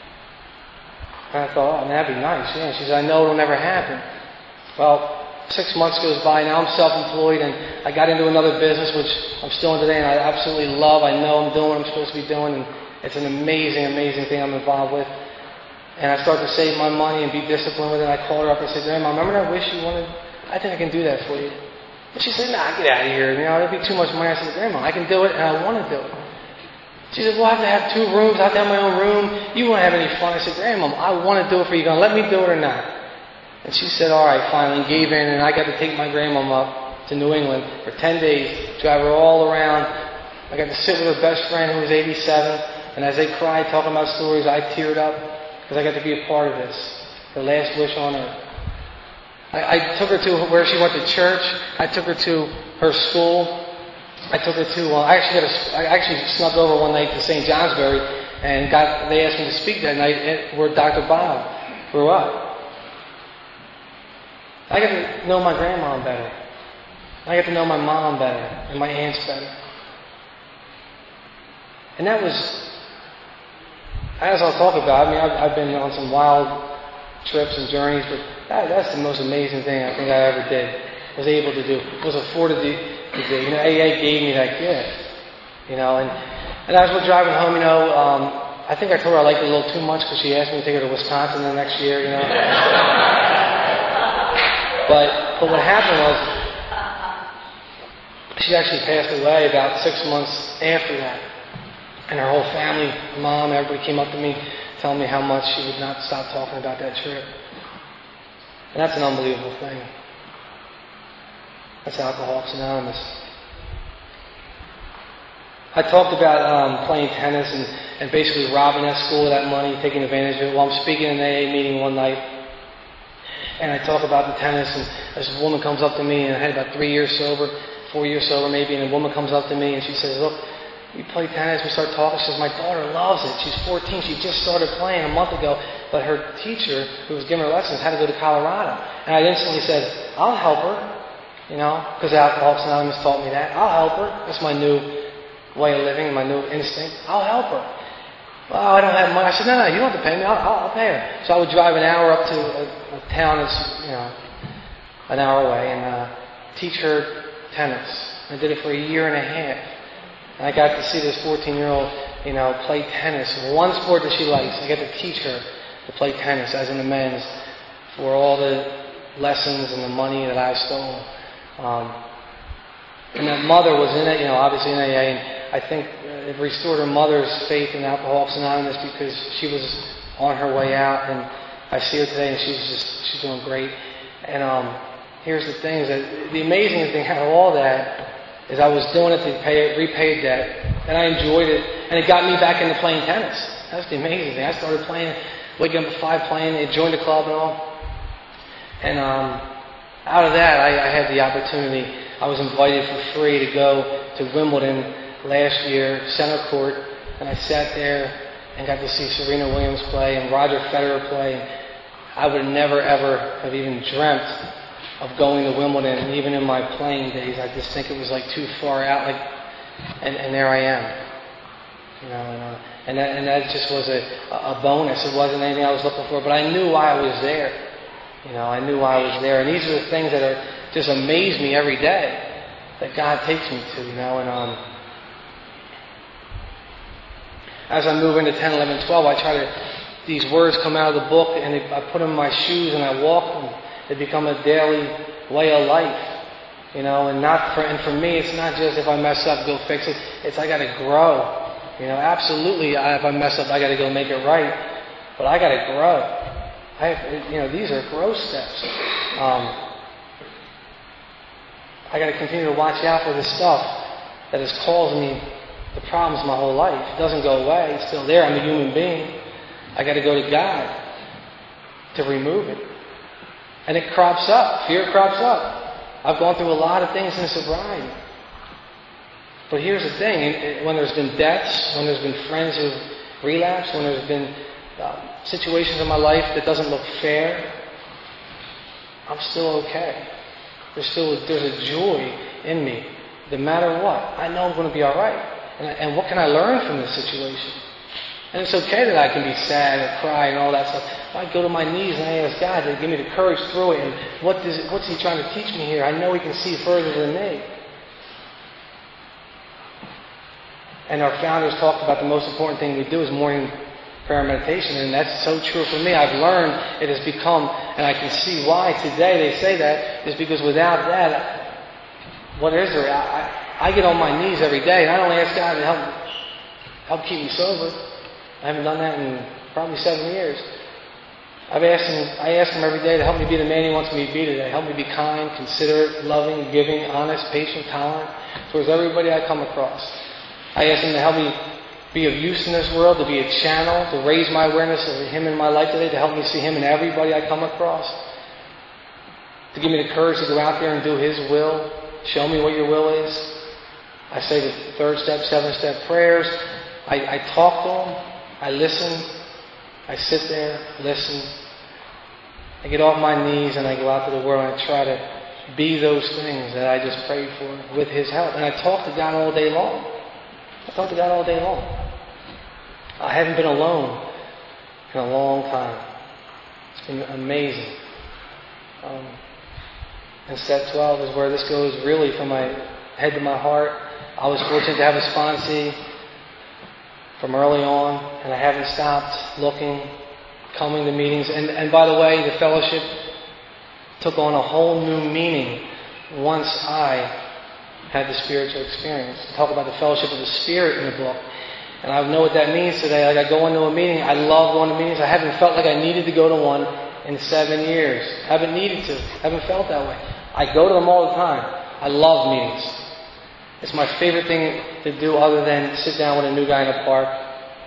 And I thought, oh, man, that'd be nice. Yeah. She said, I know it'll never happen. Well, 6 months goes by. Now I'm self-employed, and I got into another business, which I'm still in today, and I absolutely love. I know I'm doing what I'm supposed to be doing, and it's an amazing, amazing thing I'm involved with. And I start to save my money and be disciplined with it. And I called her up and said, Grandma, remember that wish you wanted? I think I can do that for you. And she said, nah, get out of here. You know, it'll be too much money. I said, Grandma, I can do it, and I want to do it. She said, well, I have to have 2 rooms. I have to have my own room. You won't have any fun. I said, Grandma, I want to do it for you. You're going to let me do it or not? And she said, all right, finally, gave in. And I got to take my grandmom up to New England for 10 days, drive her all around. I got to sit with her best friend who was 87. And as they cried, talking about stories, I teared up because I got to be a part of this. Her last wish on earth. I took her to where she went to church. I took her to her school. I took her to. I actually snuck over one night to St. Johnsbury, and they asked me to speak that night where Dr. Bob grew up. I got to know my grandma better. I got to know my mom better and my aunts better. And that was, as I'll talk about. I mean, I've been on some wild trips and journeys, but that's the most amazing thing I think I ever did. Was able to do. Was afforded to do. You know, AA gave me that gift. You know, and as we're driving home, you know, I think I told her I liked it a little too much because she asked me to take her to Wisconsin the next year. You know. But what happened was, she actually passed away about 6 months after that. And her whole family, mom, everybody came up to me telling me how much she would not stop talking about that trip. And that's an unbelievable thing. That's Alcoholics Anonymous. I talked about playing tennis and basically robbing that school of that money, taking advantage of it. While I'm speaking in an AA meeting one night, And I talk about the tennis, and this woman comes up to me, and I had about 4 years sober maybe, and a woman comes up to me and she says, look, we play tennis, we start talking. She says, my daughter loves it. She's 14. She just started playing a month ago, but her teacher, who was giving her lessons, had to go to Colorado. And I instantly said, I'll help her, because Alcoholics Anonymous taught me that. I'll help her. That's my new way of living, my new instinct. I'll help her. Well, I don't have money. I said, no, you don't have to pay me. I'll pay her. So I would drive an hour up to a town that's, an hour away and teach her tennis. I did it for 1.5 years. And I got to see this 14-year-old, play tennis. One sport that she likes. I got to teach her to play tennis as an amends for all the lessons and the money that I stole. And that mother was in it, obviously in AA, and I think it restored her mother's faith in Alcoholics Anonymous because she was on her way out, and I see her today, and she's doing great. And here's the thing: is that the amazing thing out of all that is I was doing it to repay debt, and I enjoyed it, and it got me back into playing tennis. That's the amazing thing. I started playing, waking up at 5 playing, and joined the club and all. And out of that, I had the opportunity. I was invited for free to go to Wimbledon last year, center court, and I sat there and got to see Serena Williams play and Roger Federer play. And I would never, ever have even dreamt of going to Wimbledon, and even in my playing days, I just think it was too far out. And there I am, and that just was a bonus. It wasn't anything I was looking for, but I knew why I was there. I knew why I was there, and these are the things that just amaze me every day that God takes me to, and as I move into 10, 11, 12, these words come out of the book, and I put them in my shoes, and I walk them. They become a daily way of life, and for me, it's not just if I mess up, go fix it. It's I got to grow, absolutely. If I mess up, I got to go make it right, but I got to grow. These are growth steps. I got to continue to watch out for the stuff that has caused me the problems my whole life. It doesn't go away. It's still there. I'm a human being. I got to go to God to remove it. And it crops up. Fear crops up. I've gone through a lot of things in sobriety. But here's the thing. When there's been deaths, when there's been friends who've relapsed, when there's been situations in my life that doesn't look fair, I'm still okay. There's a joy in me. No matter what, I know I'm going to be all right. And what can I learn from this situation? And it's okay that I can be sad and cry and all that stuff. I go to my knees and I ask God to give me the courage through it. And what's He trying to teach me here? I know He can see further than me. And our founders talked about the most important thing we do is morning prayer meditation, and that's so true for me. I've learned it has become, and I can see why today they say that, is because without that, what is there? I get on my knees every day, and I don't ask God to help keep me sober. I haven't done that in probably 7 years. I ask Him every day to help me be the man He wants me to be today. Help me be kind, considerate, loving, giving, honest, patient, tolerant towards everybody I come across. I ask Him to help me be of use in this world, to be a channel, to raise my awareness of Him in my life today, to help me see Him in everybody I come across, to give me the courage to go out there and do His will. Show me what Your will is. I say the 3rd step, 7-step prayers. I talk to Him. I listen. I sit there, listen. I get off my knees and I go out to the world and I try to be those things that I just prayed for with His help. And I talk to God all day long. I talk to God all day long. I haven't been alone in a long time. It's been amazing. And step 12 is where this goes really from my head to my heart. I was fortunate to have a sponsee from early on, and I haven't stopped looking, coming to meetings. And by the way, the fellowship took on a whole new meaning once I had the spiritual experience. I talk about the fellowship of the Spirit in the book. And I know what that means today. Like I go into a meeting, I love going to meetings. I haven't felt like I needed to go to one in 7 years. Haven't needed to. Haven't felt that way. I go to them all the time. I love meetings. It's my favorite thing to do other than sit down with a new guy in a park.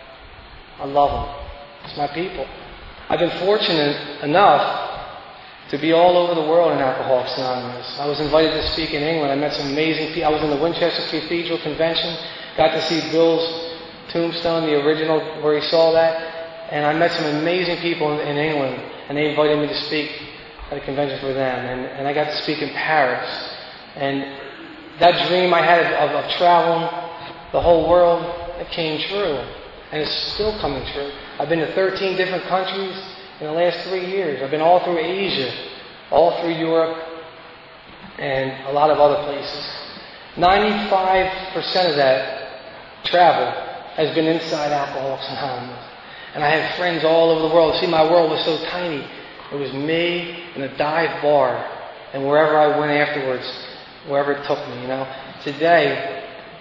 I love them. It's my people. I've been fortunate enough to be all over the world in Alcoholics Anonymous. I was invited to speak in England. I met some amazing people. I was in the Winchester Cathedral Convention. Got to see Bill's tombstone, the original, where he saw that. And I met some amazing people in England, and they invited me to speak at a convention for them. And I got to speak in Paris. And that dream I had of traveling the whole world, it came true. And it's still coming true. I've been to 13 different countries in the last 3 years. I've been all through Asia, all through Europe, and a lot of other places. 95% of that travel has been inside Alcoholics Anonymous. And I have friends all over the world. See, my world was so tiny. It was me and a dive bar, and wherever I went afterwards, wherever it took me, Today,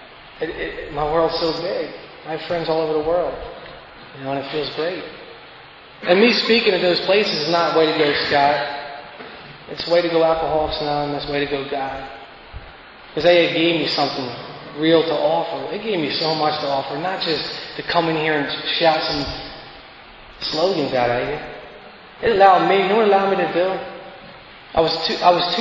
my world's so big. I have friends all over the world, and it feels great. And me speaking at those places is not way to go, Scott. It's way to go Alcoholics Anonymous, way to go God. Because AA gave me something real to offer. It gave me so much to offer, not just to come in here and shout some slogans out at you. It allowed me, you know what it allowed me to do? I was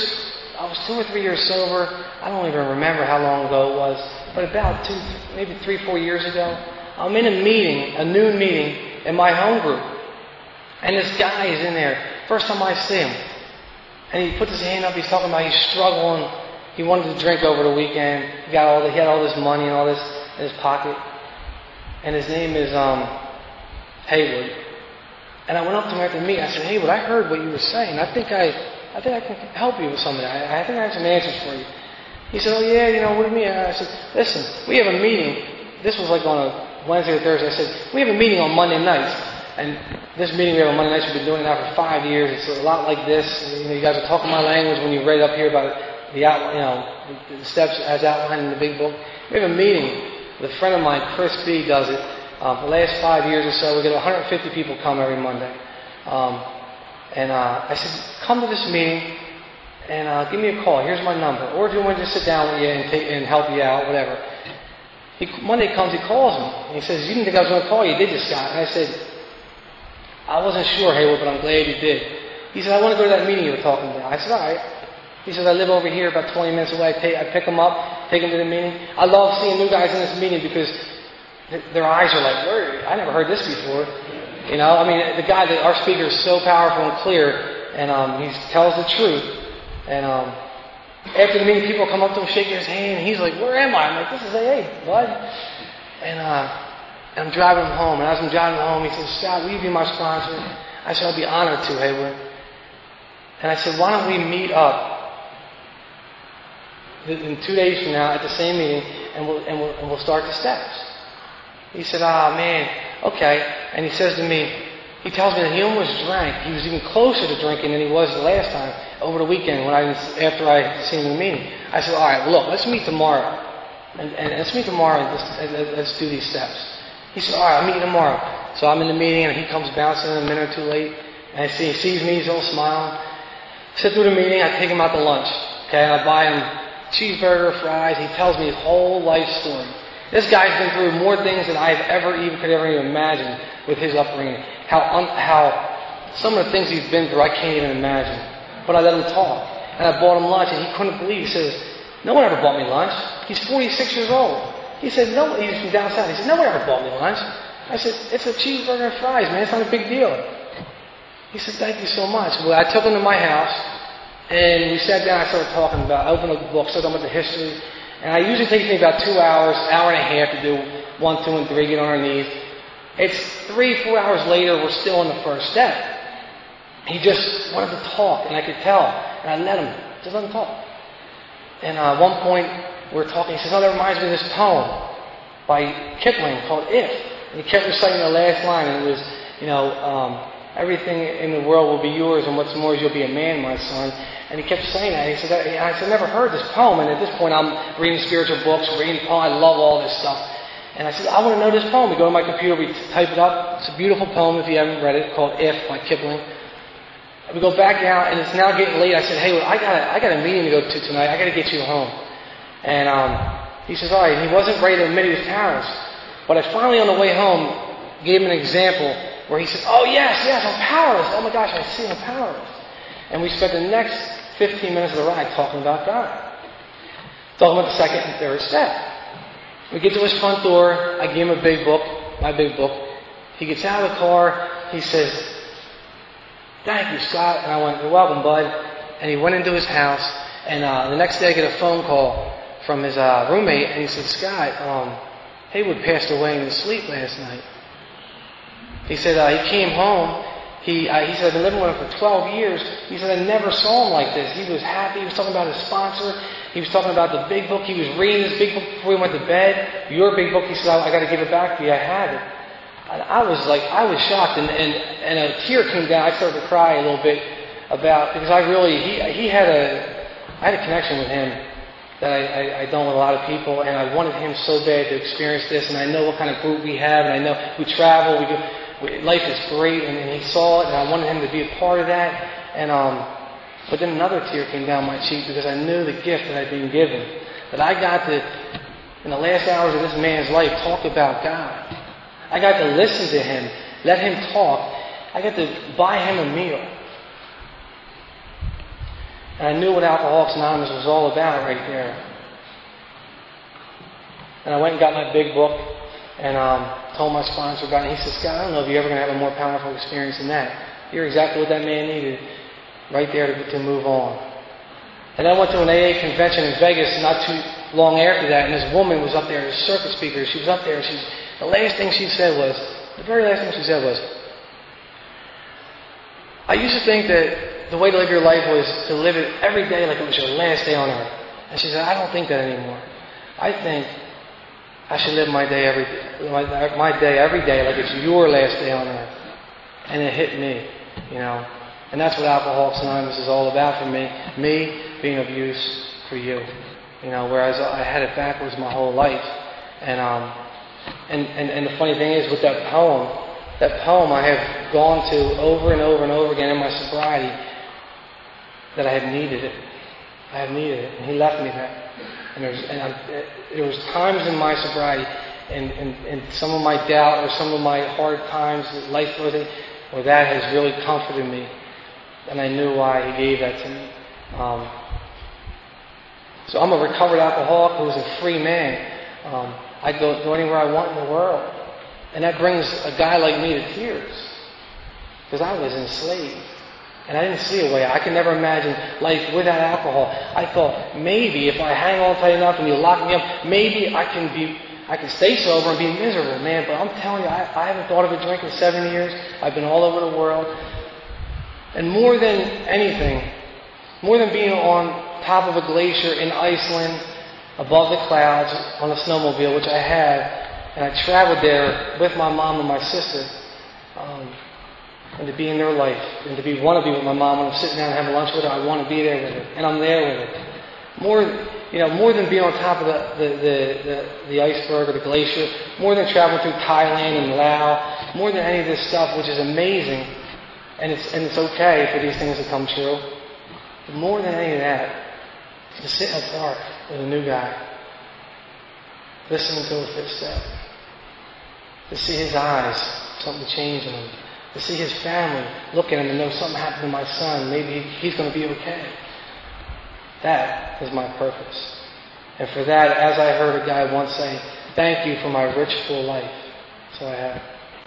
2 or 3 years sober. I don't even remember how long ago it was, but about maybe 3-4 years ago, I'm in a noon meeting in my home group. And this guy is in there. First time I see him. And he puts his hand up, he's talking about he's struggling. He wanted to drink over the weekend. He had all this money and all this in his pocket. And his name is Haywood. And I went up to him after the meeting. I said, Haywood, I heard what you were saying. I think I can help you with something. I think I have some answers for you. He said, oh yeah, what do you mean? I said, listen, we have a meeting. This was like on a Wednesday or Thursday. I said, we have a meeting on Monday nights. And this meeting we have on Monday nights, we've been doing it now for 5 years. It's a lot like this. You guys are talking my language when you read up here about the steps as outlined in the big book. We have a meeting with a friend of mine, Chris B. does it. For the last 5 years or so, we get 150 people come every Monday. And I said, come to this meeting and give me a call. Here's my number. Or if you want to just sit down with you and help you out, whatever. Monday comes, he calls me. And he says, you didn't think I was going to call you, did you, Scott? And I said, I wasn't sure, Haywood, but I'm glad you did. He said, I want to go to that meeting you were talking about. I said, all right. He says, I live over here about 20 minutes away. I pick them up, take them to the meeting. I love seeing new guys in this meeting because their eyes are like, I never heard this before. The guy, our speaker is so powerful and clear, and he tells the truth. And after the meeting, people come up to him, shaking his hand, and he's like, where am I? I'm like, this is AA, bud. And I'm driving him home, and as I'm driving home, he says, Scott, will you be my sponsor? I said, I'll be honored to, Haywood. And I said, why don't we meet up in 2 days from now at the same meeting, and we'll start the steps. He said, man, okay. And he says to me, he tells me that he almost drank. He was even closer to drinking than he was the last time over the weekend after I had seen him in the meeting. I said, all right, well, look, let's meet tomorrow. And let's meet tomorrow and let's do these steps. He said, all right, I'll meet you tomorrow. So I'm in the meeting, and he comes bouncing in a minute or two late. And he sees me, he's all smiling. Sit through the meeting, I take him out to lunch. Okay, and I buy him cheeseburger, fries. He tells me his whole life story. This guy's been through more things than I could ever even imagine with his upbringing. How some of the things he's been through, I can't even imagine. But I let him talk. And I bought him lunch, and he couldn't believe it. He says, no one ever bought me lunch. He's 46 years old. He said, no, he's from down south. He said, no one ever bought me lunch. I said, it's a cheeseburger and fries, man. It's not a big deal. He said, thank you so much. Well, I took him to my house, and we sat down. I started talking about, I opened up the book, started talking about the history. And it usually takes me about 2 hours, hour and a half to do 1, 2, and 3, get on our knees. It's 3-4 hours later, we're still on the first step. He just wanted to talk, and I could tell. And I let him, just let him talk. And at one point, we were talking, he says, oh, that reminds me of this poem by Kipling called If. And he kept reciting the last line, and it was, everything in the world will be yours, and what's more is you'll be a man, my son. And he kept saying that. And he said, I said, I never heard this poem. And at this point, I'm reading spiritual books, reading poems. I love all this stuff. And I said, I want to know this poem. We go to my computer, we type it up. It's a beautiful poem if you haven't read it, called If by Kipling. And we go back out, and it's now getting late. I said, hey, I got a meeting to go to tonight. I got to get you home. And he says, all right. He wasn't ready to admit he was powerless. But I finally, on the way home, gave him an example where he said, oh, yes, I'm powerless. Oh, my gosh, I see I'm powerless. And we spent the next 15 minutes of the ride talking about God. Talking about the second and third step. We get to his front door. I give him a big book, my big book. He gets out of the car. He says, "Thank you, Scott." And I went, "You're welcome, bud." And he went into his house. And the next day I get a phone call from his roommate. And he said, "Scott, Haywood passed away in his sleep last night." He said he came home. He said, "I've been living with him for 12 years. He said, I never saw him like this. He was happy. He was talking about his sponsor. He was talking about the big book. He was reading this big book before he went to bed. Your big book." He said, "I got to give it back to you. I have it." And I was shocked. And a tear came down. I started to cry a little bit because I had a connection with him that I don't with a lot of people. And I wanted him so bad to experience this. And I know what kind of group we have. And I know we travel. Life is great, and he saw it, and I wanted him to be a part of that. And but then another tear came down my cheek because I knew the gift that I'd been given. That I got to, in the last hours of this man's life, talk about God. I got to listen to him, let him talk. I got to buy him a meal. And I knew what Alcoholics Anonymous was all about right there. And I went and got my big book. And told my sponsor about it. And he said, "Scott, I don't know if you're ever going to have a more powerful experience than that. You're exactly what that man needed right there to move on." And I went to an AA convention in Vegas not too long after that, and this woman was up there, a circuit speaker. She was up there, and the very last thing she said was, "I used to think that the way to live your life was to live it every day like it was your last day on earth." And she said, "I don't think that anymore. I think I should live my day every day like it's your last day on earth." And it hit me, And that's what Alcoholics Anonymous is all about for me. Me being of use for you. Whereas I had it backwards my whole life. And the funny thing is with that poem I have gone to over and over and over again in my sobriety that I have needed it. I have needed it. And he left me that. And there was times in my sobriety and some of my doubt or some of my hard times, life living, where that has really comforted me. And I knew why he gave that to me. So I'm a recovered alcoholic who's a free man. I go anywhere I want in the world. And that brings a guy like me to tears. Because I was enslaved. And I didn't see a way. I could never imagine life without alcohol. I thought maybe if I hang on tight enough and you lock me up, maybe I can stay sober and be miserable, man. But I'm telling you, I haven't thought of a drink in 7 years. I've been all over the world. And more than anything, more than being on top of a glacier in Iceland, above the clouds, on a snowmobile, which I had, and I traveled there with my mom and my sister, and to be in their life, and to want to be with my mom when I'm sitting down and having lunch with her. I want to be there with her, and I'm there with her. More than being on top of the iceberg or the glacier, more than traveling through Thailand and Laos, more than any of this stuff, which is amazing, and it's okay for these things to come true. But more than any of that, to sit in a park with a new guy, listening to the fifth step, to see his eyes, something change in him. To see his family look at him and know something happened to my son. Maybe he's going to be okay. That is my purpose. And for that, as I heard a guy once say, "Thank you for my rich, full life." So I have.